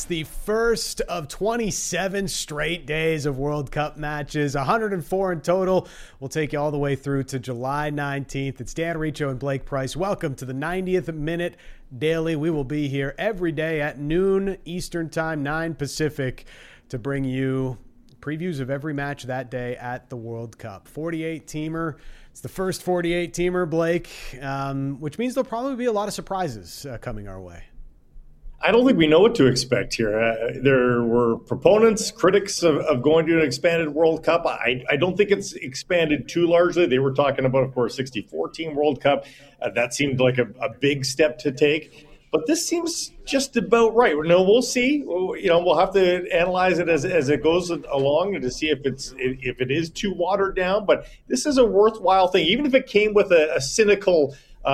the first of 27 straight days of World Cup matches, 104 in total. We'll take you all the way through to July 19th. It's Dan Riccio and Blake Price. Welcome to the 90th Minute Daily. We will be here every day at noon Eastern Time, 9 Pacific, to bring you previews of every match that day at the World Cup. 48-teamer. It's the first 48-teamer, Blake, which means there'll probably be a lot of surprises coming our way. I don't think we know what to expect here. There were proponents, critics of going to an expanded World Cup. I don't think it's expanded too largely. They were talking about, of course, 64-team World Cup. That seemed like a big step to take. But this seems just about right. No, we'll see. We'll have to analyze it as it goes along and to see if it is too watered down. But this is a worthwhile thing, even if it came with a cynical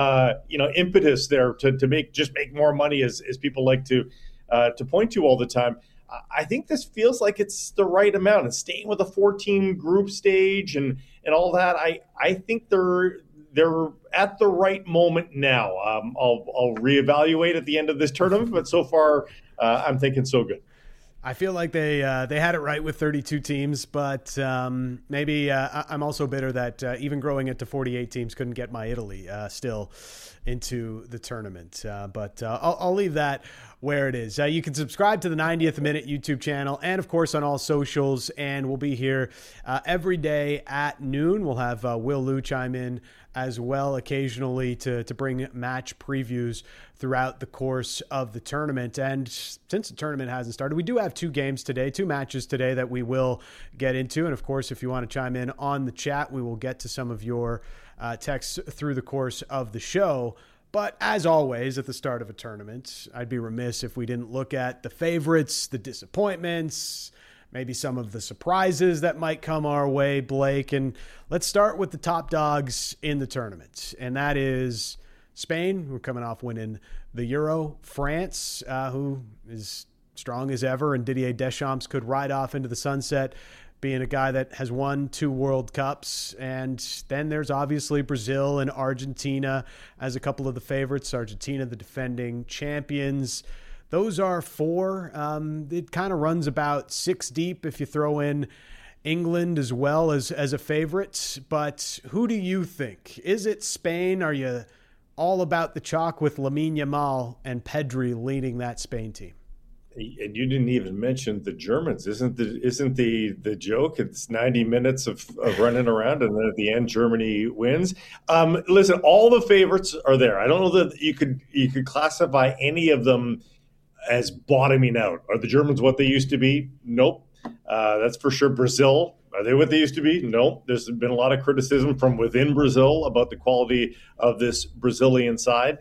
impetus there to make more money, as people like to point to all the time. I think this feels like it's the right amount, and staying with a 14 group stage and all that. I think they're at the right moment now. I'll reevaluate at the end of this tournament, but so far I'm thinking so good. I feel like they had it right with 32 teams, but maybe I'm also bitter that even growing it to 48 teams couldn't get my Italy still into the tournament. But I'll leave that where it is. You can subscribe to the 90th Minute YouTube channel and, of course, on all socials, and we'll be here every day at noon. We'll have Will Liu chime in as well occasionally to bring match previews throughout the course of the tournament. And since the tournament hasn't started, we do have two matches today that we will get into. And of course, if you want to chime in on the chat, we will get to some of your texts through the course of the show. But as always, at the start of a tournament, I'd be remiss if we didn't look at the favorites, the disappointments, maybe some of the surprises that might come our way, Blake. And let's start with the top dogs in the tournament. And that is Spain, who are coming off winning the Euro. France, who is strong as ever. And Didier Deschamps could ride off into the sunset, being a guy that has won 2 World Cups. And then there's obviously Brazil and Argentina as a couple of the favorites. Argentina, the defending champions. Those are 4. It kind of runs about 6 deep if you throw in England as well as a favorite. But who do you think? Is it Spain? Are you all about the chalk with Lamine Yamal and Pedri leading that Spain team? And you didn't even mention the Germans. Isn't the joke? It's 90 minutes of running around, and then at the end, Germany wins. Listen, all the favorites are there. I don't know that you could classify any of them as bottoming out. Are the Germans what they used to be? Nope. That's for sure. Brazil, are they what they used to be? Nope. There's been a lot of criticism from within Brazil about the quality of this Brazilian side.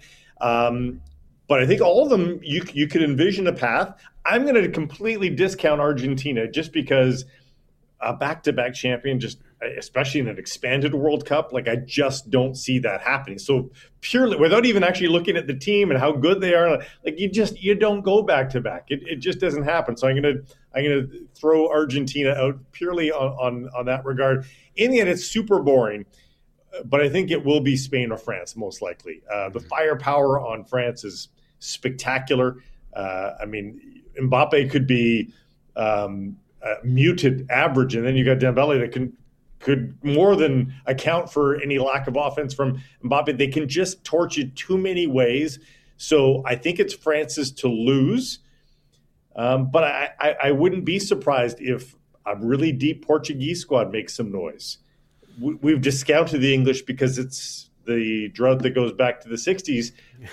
But I think all of them, you could envision a path. I'm going to completely discount Argentina just because a back-to-back champion, just especially in an expanded World Cup, like I just don't see that happening. So purely, without even actually looking at the team and how good they are, like you don't go back-to-back. It just doesn't happen. So I'm gonna throw Argentina out purely on that regard. In the end, it's super boring. But I think it will be Spain or France, most likely. The firepower on France is spectacular. Mbappe could be muted average, and then you got Dembele that could more than account for any lack of offense from Mbappe. They can just torch it too many ways. So I think it's France's to lose. But I wouldn't be surprised if a really deep Portuguese squad makes some noise. We've discounted the English because it's the drought that goes back to the 60s.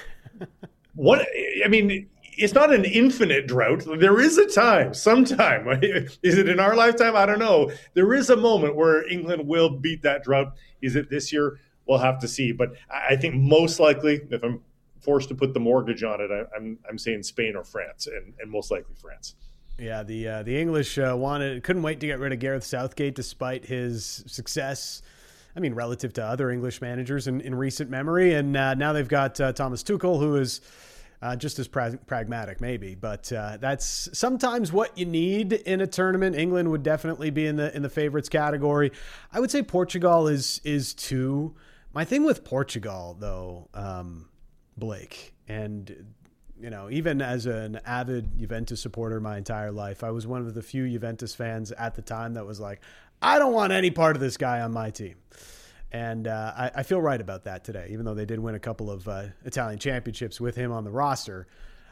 It's not an infinite drought. There is a time, sometime. Is it in our lifetime? I don't know. There is a moment where England will beat that drought. Is it this year? We'll have to see. But I think most likely, if I'm forced to put the mortgage on it, I'm saying Spain or France, and most likely France. Yeah, the English couldn't wait to get rid of Gareth Southgate despite his success, relative to other English managers in recent memory. And now they've got Thomas Tuchel, who is just as pragmatic, maybe. But that's sometimes what you need in a tournament. England would definitely be in the favorites category. I would say Portugal is too. My thing with Portugal, though, Blake, and even as an avid Juventus supporter my entire life, I was one of the few Juventus fans at the time that was like, I don't want any part of this guy on my team. And I feel right about that today, even though they did win a couple of Italian championships with him on the roster.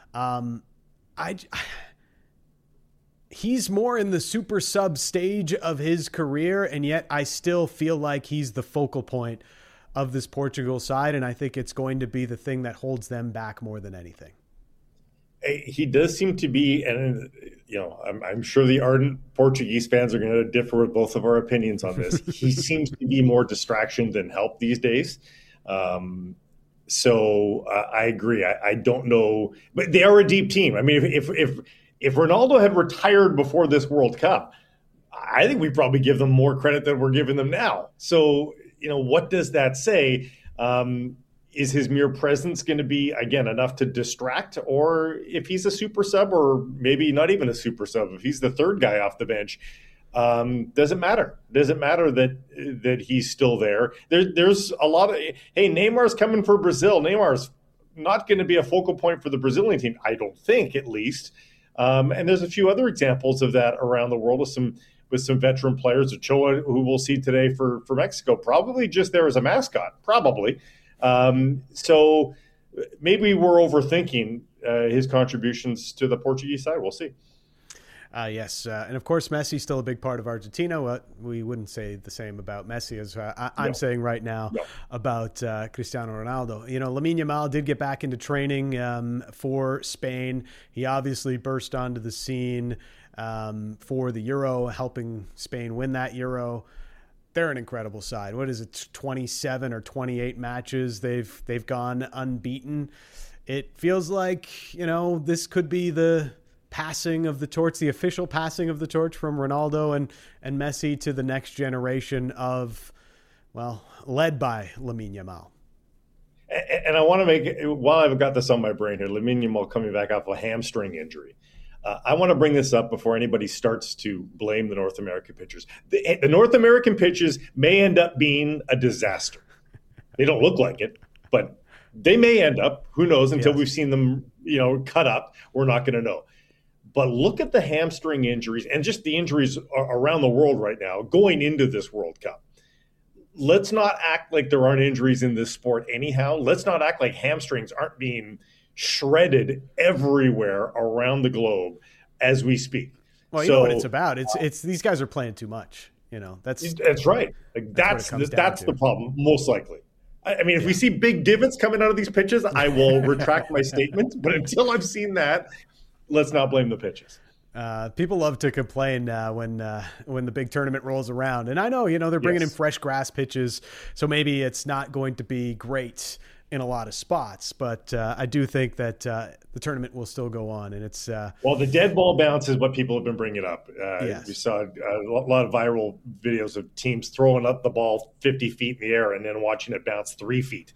He's more in the super sub stage of his career, and yet I still feel like he's the focal point of this Portugal side, and I think it's going to be the thing that holds them back more than anything. He does seem to be, and I'm sure the ardent Portuguese fans are going to differ with both of our opinions on this. He seems to be more distraction than help these days. So I agree. I don't know, but they are a deep team. I mean, if Ronaldo had retired before this World Cup, I think we probably give them more credit than we're giving them now. So, what does that say? Is his mere presence going to be, again, enough to distract? Or if he's a super sub, or maybe not even a super sub, if he's the third guy off the bench, doesn't matter. Doesn't matter that he's still there. There's a lot of, hey, Neymar's coming for Brazil. Neymar's not going to be a focal point for the Brazilian team, I don't think, at least. And there's a few other examples of that around the world with some veteran players. Ochoa, who we'll see today for Mexico, probably just there as a mascot, probably. So maybe we're overthinking his contributions to the Portuguese side. We'll see. Yes. And of course, Messi's still a big part of Argentina. We wouldn't say the same about Messi as I'm saying right now about Cristiano Ronaldo. Lamine Yamal did get back into training for Spain. He obviously burst onto the scene for the Euro, helping Spain win that Euro. They're an incredible side. What is it, 27 or 28 matches they've gone unbeaten. It feels like, this could be the passing of the torch, the official passing of the torch from Ronaldo and Messi to the next generation of, led by Lamine Yamal. And I want to make, while I've got this on my brain here, Lamine Yamal coming back off a hamstring injury. I want to bring this up before anybody starts to blame the North American pitchers. The North American pitches may end up being a disaster. They don't look like it, but they may end up. Who knows? Until we've seen them, cut up, we're not going to know. But look at the hamstring injuries and just the injuries around the world right now going into this World Cup. Let's not act like there aren't injuries in this sport anyhow. Let's not act like hamstrings aren't being shredded everywhere around the globe as we speak. Well, you know what it's about. It's these guys are playing too much. That's right. That's the problem, most likely. I mean, if we see big divots coming out of these pitches, I will retract my statement. But until I've seen that, let's not blame the pitches. People love to complain when the big tournament rolls around, and I know they're bringing in fresh grass pitches, so maybe it's not going to be great in a lot of spots, but I do think that the tournament will still go on, and it's the dead ball bounce is what people have been bringing up. We saw a lot of viral videos of teams throwing up the ball 50 feet in the air and then watching it bounce 3 feet.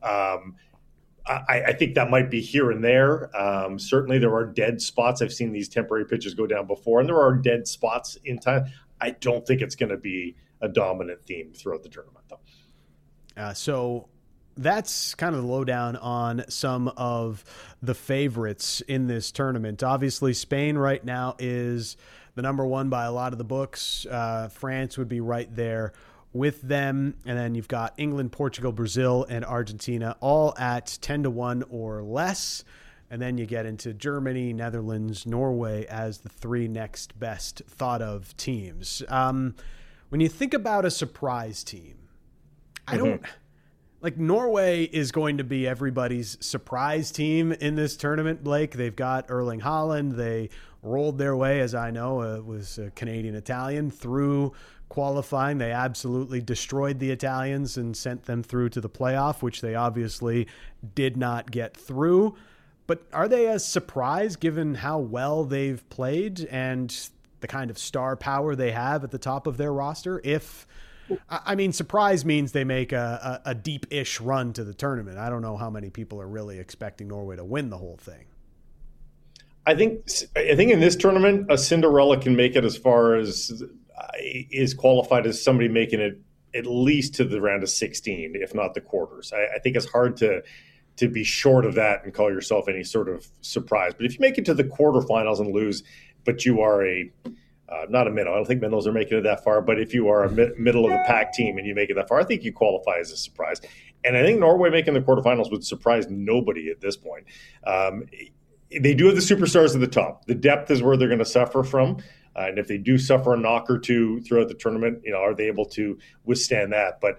I think that might be here and there. Certainly there are dead spots. I've seen these temporary pitches go down before, and there are dead spots in time. I don't think it's going to be a dominant theme throughout the tournament, though. So that's kind of the lowdown on some of the favorites in this tournament. Obviously, Spain right now is the number one by a lot of the books. France would be right there with them. And then you've got England, Portugal, Brazil, and Argentina all at 10-1 or less. And then you get into Germany, Netherlands, Norway as the three next best thought of teams. When you think about a surprise team, I don't... Like, Norway is going to be everybody's surprise team in this tournament, Blake. They've got Erling Haaland. They rolled their way, as I know, was a Canadian-Italian, through qualifying. They absolutely destroyed the Italians and sent them through to the playoff, which they obviously did not get through. But are they a surprise given how well they've played and the kind of star power they have at the top of their roster? Surprise means they make a deep-ish run to the tournament. I don't know how many people are really expecting Norway to win the whole thing. I think in this tournament, a Cinderella can make it as far as is qualified as somebody making it at least to the round of 16, if not the quarters. I think it's hard to to be short of that and call yourself any sort of surprise. But if you make it to the quarterfinals and lose, but you are not a minnow. I don't think minnows are making it that far. But if you are a middle of the pack team and you make it that far, I think you qualify as a surprise. And I think Norway making the quarterfinals would surprise nobody at this point. They do have the superstars at the top. The depth is where they're going to suffer from. And if they do suffer a knock or two throughout the tournament, are they able to withstand that? But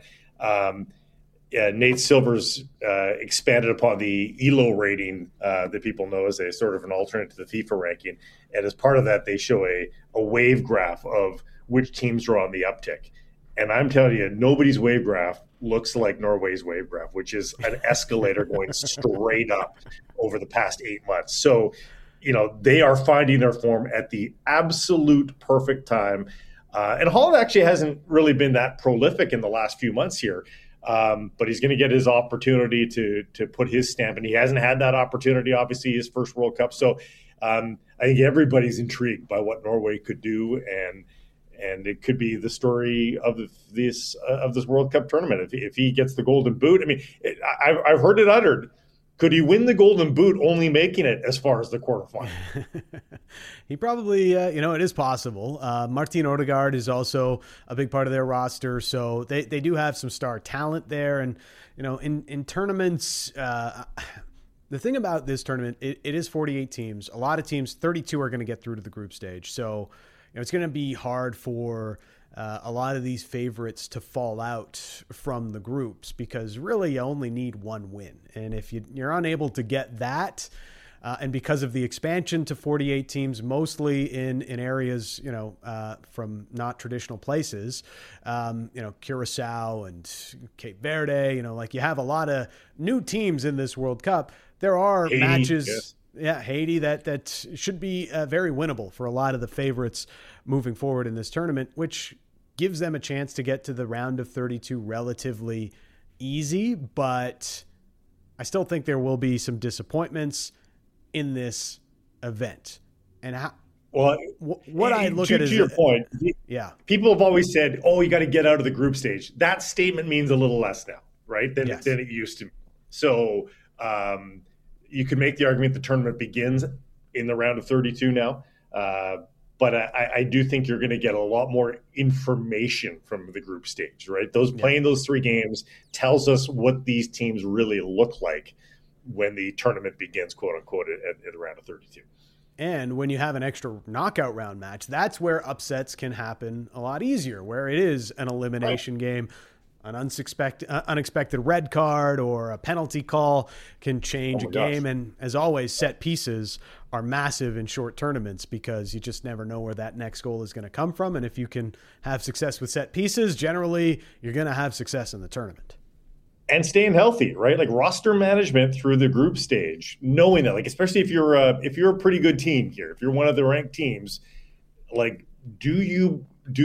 Nate Silver's expanded upon the ELO rating that people know as a sort of an alternate to the FIFA ranking. And as part of that, they show a wave graph of which teams are on the uptick. And I'm telling you, nobody's wave graph looks like Norway's wave graph, which is an escalator going straight up over the past 8 months. So, they are finding their form at the absolute perfect time. And Holland actually hasn't really been that prolific in the last few months here. But he's going to get his opportunity to put his stamp, and he hasn't had that opportunity, obviously, his first World Cup. So I think everybody's intrigued by what Norway could do, and it could be the story of this World Cup tournament if he gets the Golden Boot. I mean, I've heard it uttered. Could he win the Golden Boot only making it as far as the quarterfinal? He probably, it is possible. Martin Odegaard is also a big part of their roster, so they do have some star talent there. And, in tournaments, the thing about this tournament, it is 48 teams. A lot of teams, 32 are going to get through to the group stage. So, it's going to be hard for a lot of these favorites to fall out from the groups because really you only need one win. And if you're unable to get that, and because of the expansion to 48 teams, mostly in areas, from not traditional places, Curacao and Cape Verde, you have a lot of new teams in this World Cup. There are Haiti, matches. Yes. Yeah, Haiti, that should be very winnable for a lot of the favorites moving forward in this tournament, which gives them a chance to get to the round of 32 relatively easy. But I still think there will be some disappointments in this event. And what I look at is, to your point, yeah, people have always said, "Oh, you got to get out of the group stage." That statement means a little less now, right? Than it used to. So you could make the argument the tournament begins in the round of 32 now. But I do think you're going to get a lot more information from the group stage, right? Playing those 3 games tells us what these teams really look like when the tournament begins, quote unquote, at the round of 32. And when you have an extra knockout round match, that's where upsets can happen a lot easier, where it is an elimination game. An unexpected red card or a penalty call can change a game. And as always, set pieces are massive in short tournaments because you just never know where that next goal is going to come from. And if you can have success with set pieces, generally you're going to have success in the tournament. And staying healthy, right? Like roster management through the group stage, knowing that, like, especially if you're a pretty good team here, if you're one of the ranked teams, like, do you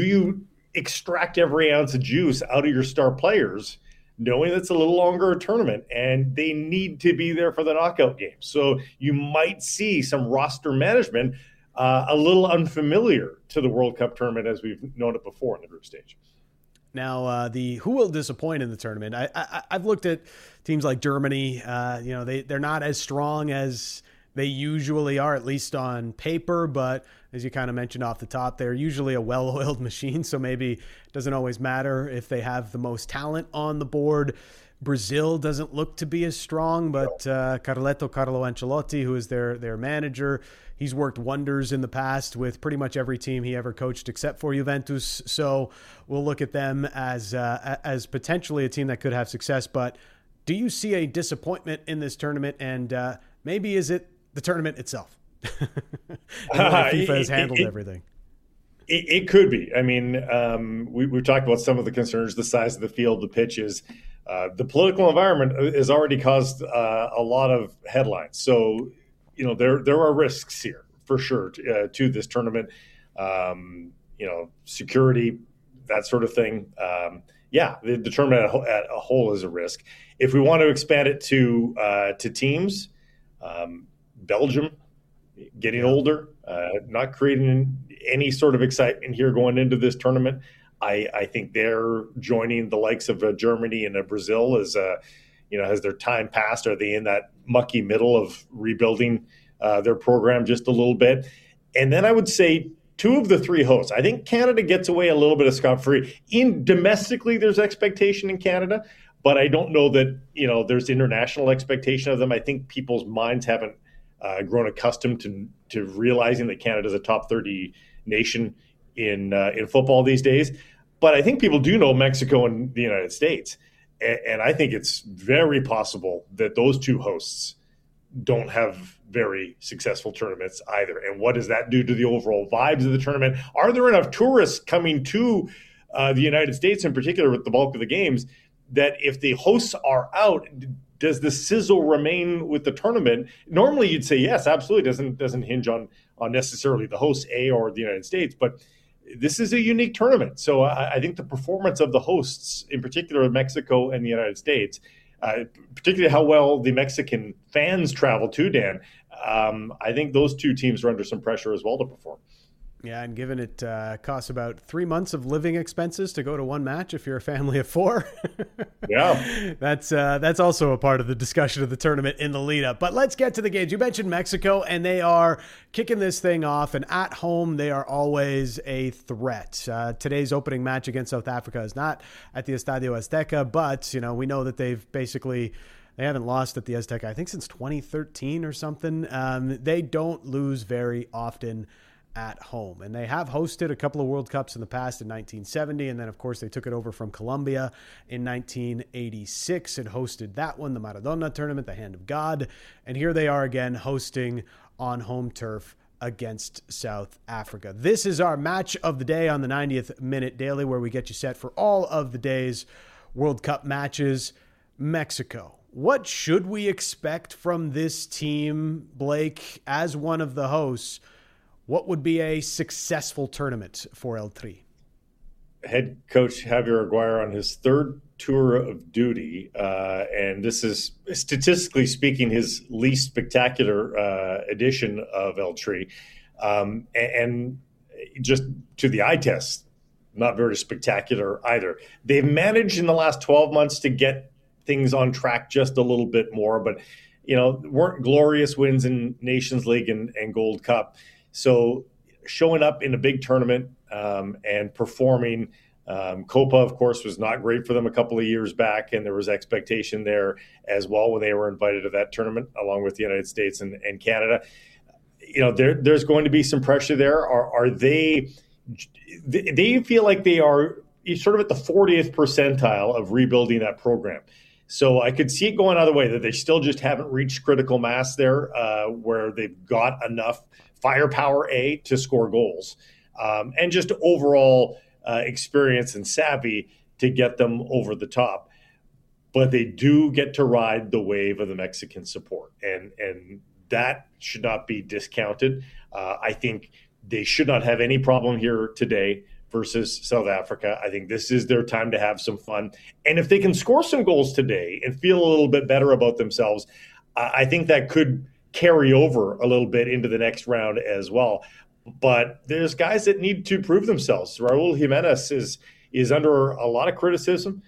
extract every ounce of juice out of your star players, knowing it's a little longer a tournament and they need to be there for the knockout game. So you might see some roster management a little unfamiliar to the World Cup tournament as we've known it before in the group stage. Now, who will disappoint in the tournament? I've looked at teams like Germany. They're not as strong as they usually are, at least on paper, but as you kind of mentioned off the top, they're usually a well-oiled machine, so maybe it doesn't always matter if they have the most talent on the board. Brazil doesn't look to be as strong, but Carlo Ancelotti, who is their manager, he's worked wonders in the past with pretty much every team he ever coached except for Juventus, so we'll look at them as potentially a team that could have success. But do you see a disappointment in this tournament, and maybe is it the tournament itself? FIFA has handled everything. It could be. I mean, we've talked about some of the concerns, the size of the field, the pitches. The political environment has already caused a lot of headlines. So, there are risks here for sure to this tournament. Security, that sort of thing. The tournament at a whole is a risk. If we want to expand it to teams, Belgium getting older, not creating any sort of excitement here going into this tournament. I think they're joining the likes of Germany and Brazil as has their time passed? Are they in that mucky middle of rebuilding their program just a little bit? And then I would say two of the three hosts. I think Canada gets away a little bit of scot-free. Domestically, there's expectation in Canada, but I don't know that there's international expectation of them. I think people's minds haven't grown accustomed to realizing that Canada's a top 30 nation in football these days. But I think people do know Mexico and the United States, and I think it's very possible that those two hosts don't have very successful tournaments either. And what does that do to the overall vibes of the tournament? Are there enough tourists coming to the United States, in particular with the bulk of the games, that if the hosts are out, does the sizzle remain with the tournament? Normally you'd say yes, absolutely. Doesn't hinge on necessarily the hosts, or the United States, but this is a unique tournament. So I think the performance of the hosts, in particular Mexico and the United States, particularly how well the Mexican fans travel to, Dan, I think those two teams are under some pressure as well to perform. Yeah, and given it costs about 3 months of living expenses to go to one match if you're a family of four. Yeah. That's also a part of the discussion of the tournament in the lead up. But let's get to the games. You mentioned Mexico, and they are kicking this thing off, and at home they are always a threat. Today's opening match against South Africa is not at the Estadio Azteca, but we know that they haven't lost at the Azteca, I think, since 2013 or something. They don't lose very often at home, and they have hosted a couple of World Cups in the past in 1970, and then of course they took it over from Colombia in 1986 and hosted that one, the Maradona tournament, the Hand of God, and here they are again hosting on home turf against South Africa. This is our match of the day on the 90th Minute Daily, where we get you set for all of the day's World Cup matches. Mexico. What should we expect from this team, Blake, as one of the hosts? What would be a successful tournament for El Tri? Head coach Javier Aguirre on his third tour of duty, and this is, statistically speaking, his least spectacular edition of El Tri. And just to the eye test, not very spectacular either. They've managed in the last 12 months to get things on track just a little bit more, but weren't glorious wins in Nations League and Gold Cup. So showing up in a big tournament and performing, Copa, of course, was not great for them a couple of years back, and there was expectation there as well when they were invited to that tournament, along with the United States and Canada. There's going to be some pressure there. Are they feel like they are sort of at the 40th percentile of rebuilding that program. So I could see it going either way, that they still just haven't reached critical mass there, where they've got enough firepower, to score goals, and just overall experience and savvy to get them over the top. But they do get to ride the wave of the Mexican support, and that should not be discounted. I think they should not have any problem here today versus South Africa. I think this is their time to have some fun. And if they can score some goals today and feel a little bit better about themselves, I think that could carry over a little bit into the next round as well. But there's guys that need to prove themselves. Raul Jimenez is under a lot of criticism.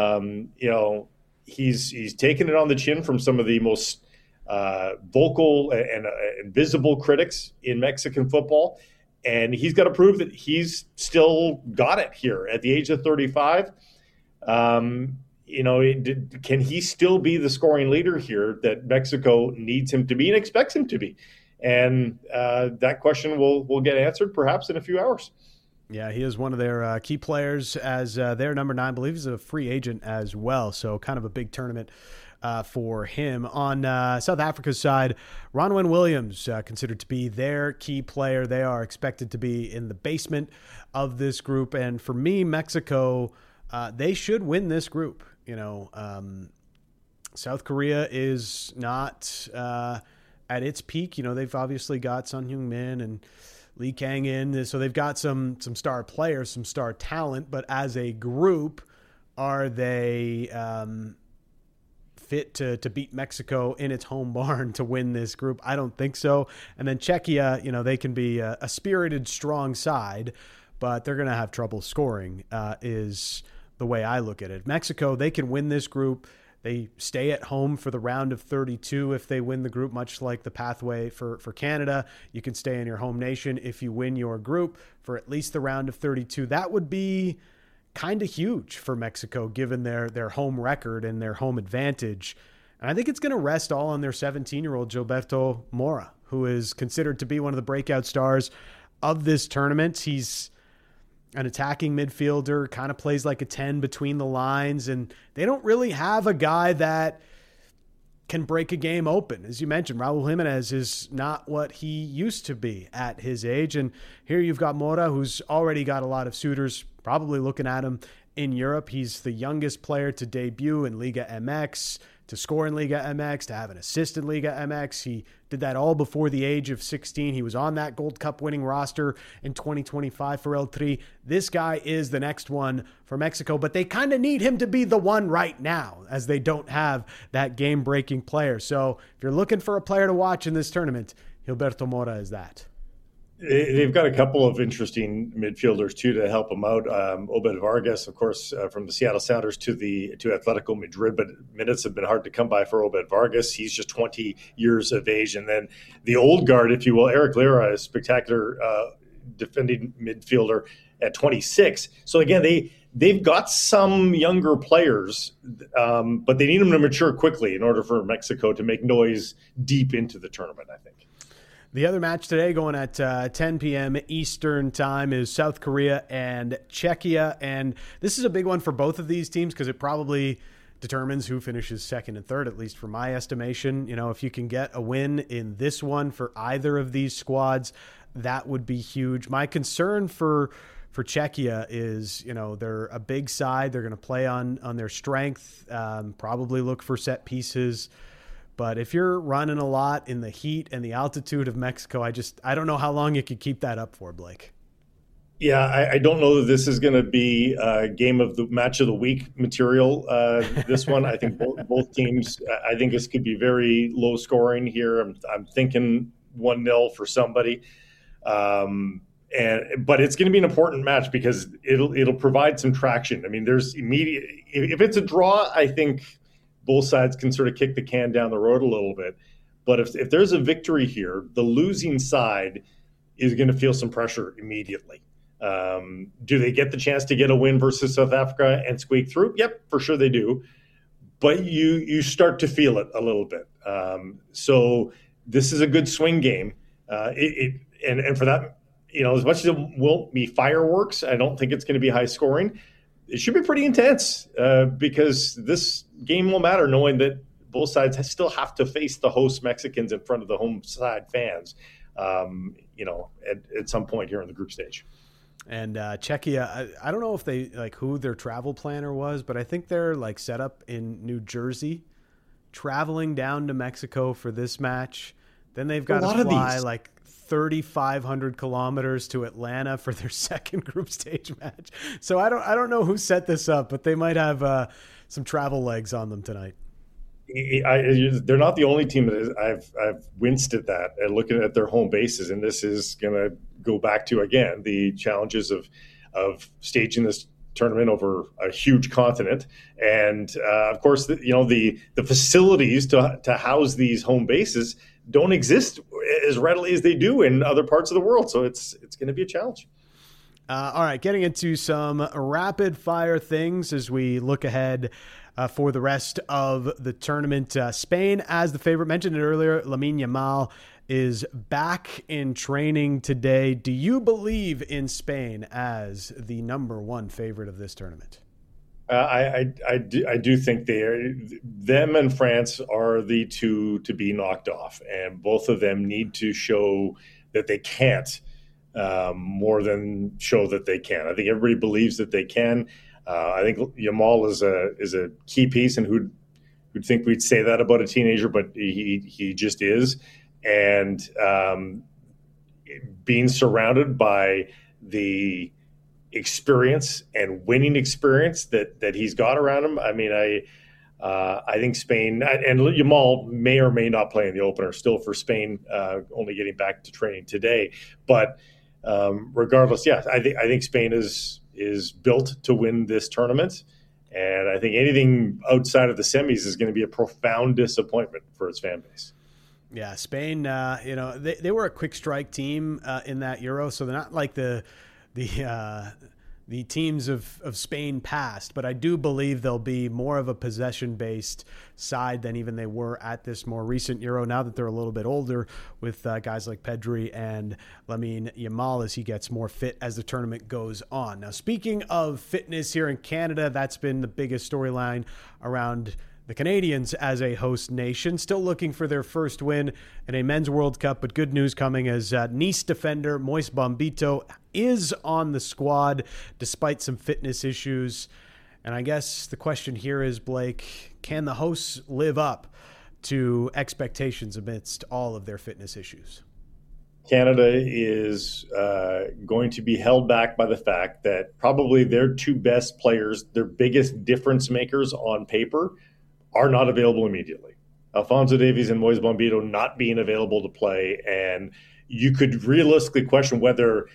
He's taken it on the chin from some of the most vocal and visible critics in Mexican football. And he's got to prove that he's still got it here at the age of 35. Can he still be the scoring leader here that Mexico needs him to be and expects him to be? And that question will get answered perhaps in a few hours. Yeah, he is one of their key players as their number 9. I believe he's a free agent as well. So kind of a big tournament for him. On South Africa's side, Ronwen Williams considered to be their key player. They are expected to be in the basement of this group. And for me, Mexico, they should win this group. South Korea is not at its peak. They've obviously got Son Heung-min and Lee Kang-in. So they've got some star players, some star talent. But as a group, are they fit to beat Mexico in its home barn to win this group? I don't think so. And then Czechia, they can be a spirited, strong side, but they're going to have trouble scoring, is the way I look at it. Mexico, they can win this group. They stay at home for the round of 32 if they win the group, much like the pathway for Canada. You can stay in your home nation if you win your group for at least the round of 32. That would be kind of huge for Mexico, given their home record and their home advantage. And I think it's going to rest all on their 17-year-old Gilberto Mora, who is considered to be one of the breakout stars of this tournament. He's an attacking midfielder, kind of plays like a 10 between the lines, and they don't really have a guy that can break a game open. As you mentioned, Raul Jimenez is not what he used to be at his age, and here you've got Mora, who's already got a lot of suitors probably looking at him in Europe. He's the youngest player to debut in Liga MX, to score in Liga MX, to have an assist in Liga MX. He did that all before the age of 16. He was on that Gold Cup winning roster in 2025 for El Tri. This guy is the next one for Mexico, but they kind of need him to be the one right now, as they don't have that game-breaking player. So if you're looking for a player to watch in this tournament, Gilberto Mora is that. They've got a couple of interesting midfielders too to help them out. Obed Vargas, of course, from the Seattle Sounders to Atletico Madrid, but minutes have been hard to come by for Obed Vargas. He's just 20 years of age, and then the old guard, if you will, Eric Lira, a spectacular defending midfielder at 26. So again, they've got some younger players, but they need them to mature quickly in order for Mexico to make noise deep into the tournament, I think. The other match today, going at 10 p.m. Eastern time, is South Korea and Czechia. And this is a big one for both of these teams because it probably determines who finishes second and third, at least for my estimation. You know, if you can get a win in this one for either of these squads, that would be huge. My concern for Czechia is, you know, they're a big side. They're going to play on their strength, probably look for set pieces. But if you're running a lot in the heat and the altitude of Mexico, I don't know how long you could keep that up for, Blake. Yeah, I don't know that this is going to be a game of the match of the week material. This one, I think both teams, I think this could be very low scoring here. I'm thinking 1-0 for somebody. But it's going to be an important match because it'll provide some traction. I mean, there's immediate, if it's a draw, I think both sides can sort of kick the can down the road a little bit. But if there's a victory here, the losing side is going to feel some pressure immediately. Do they get the chance to get a win versus South Africa and squeak through? Yep, for sure they do. But you start to feel it a little bit. So this is a good swing game. And for that, you know, as much as it won't be fireworks, I don't think it's going to be high scoring. It should be pretty intense because this game will matter, knowing that both sides still have to face the host Mexicans in front of the home side fans, you know, at some point here in the group stage. And Czechia, I don't know if they who their travel planner was, but I think they're set up in New Jersey, traveling down to Mexico for this match. Then they've got to fly 3,500 kilometers to Atlanta for their second group stage match. So I don't know who set this up, but they might have some travel legs on them tonight. They're not the only team that I've winced at that and looking at their home bases, and this is going to go back to again the challenges of staging this tournament over a huge continent, and of course the facilities to house these home bases don't exist as readily as they do in other parts of the world. So it's going to be a challenge. All right, getting into some rapid fire things as we look ahead for the rest of the tournament. Spain as the favorite, mentioned it earlier. Lamine Yamal is back in training today. Do you believe in Spain as the number one favorite of this tournament? I do think them and France are the two to be knocked off, and both of them need to show that they can't more than show that they can. I think everybody believes that they can. I think Yamal is a key piece, and who'd think we'd say that about a teenager, but he just is. And being surrounded by the experience and winning experience that he's got around him. I mean, I think Spain and Yamal may or may not play in the opener still for Spain, only getting back to training today. But regardless, yeah, I think Spain is built to win this tournament. And I think anything outside of the semis is going to be a profound disappointment for its fan base. Yeah, Spain, they were a quick strike team in that Euro, so they're not like the teams of Spain past, but I do believe they'll be more of a possession-based side than even they were at this more recent Euro, now that they're a little bit older, with guys like Pedri and Lamine Yamal as he gets more fit as the tournament goes on. Now, speaking of fitness here in Canada, that's been the biggest storyline around the Canadians as a host nation, still looking for their first win in a men's World Cup, but good news coming as Nice defender Moise Bombito is on the squad despite some fitness issues. And I guess the question here is, Blake, can the hosts live up to expectations amidst all of their fitness issues? Canada is going to be held back by the fact that probably their two best players, their biggest difference makers on paper, are not available immediately. Alphonso Davies and Moise Bombito not being available to play. And you could realistically question whether,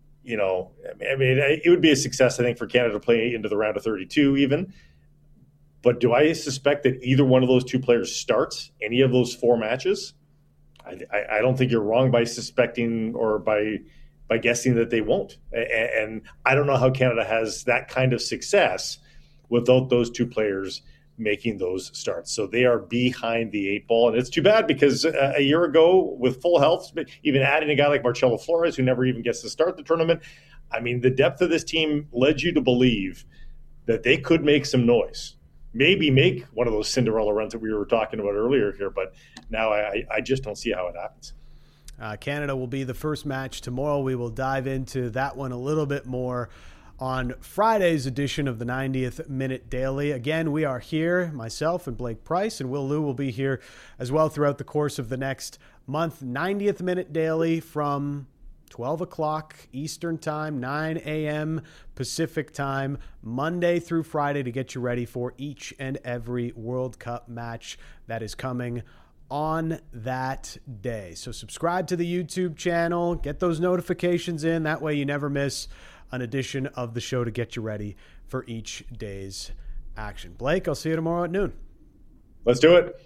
it would be a success, I think, for Canada to play into the round of 32 even. But do I suspect that either one of those two players starts any of those four matches? I don't think you're wrong by suspecting or by guessing that they won't. And I don't know how Canada has that kind of success without those two players making those starts. So they are behind the eight ball. And it's too bad because a year ago with full health, even adding a guy like Marcelo Flores, who never even gets to start the tournament, I mean, the depth of this team led you to believe that they could make some noise. Maybe make one of those Cinderella runs that we were talking about earlier here, but now I just don't see how it happens. Canada will be the first match tomorrow. We will dive into that one a little bit more on Friday's edition of the 90th Minute Daily. Again, we are here, myself and Blake Price, and Will Lou will be here as well throughout the course of the next month. 90th Minute Daily from 12 o'clock Eastern Time, 9 a.m. Pacific Time, Monday through Friday, to get you ready for each and every World Cup match that is coming on that day. So subscribe to the YouTube channel, get those notifications in. That way you never miss an edition of the show to get you ready for each day's action. Blake, I'll see you tomorrow at noon. Let's do it.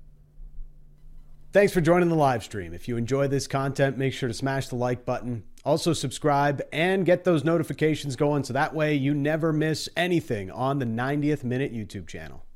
Thanks for joining the live stream. If you enjoy this content, make sure to smash the like button. Also subscribe and get those notifications going so that way you never miss anything on the 90th Minute YouTube channel.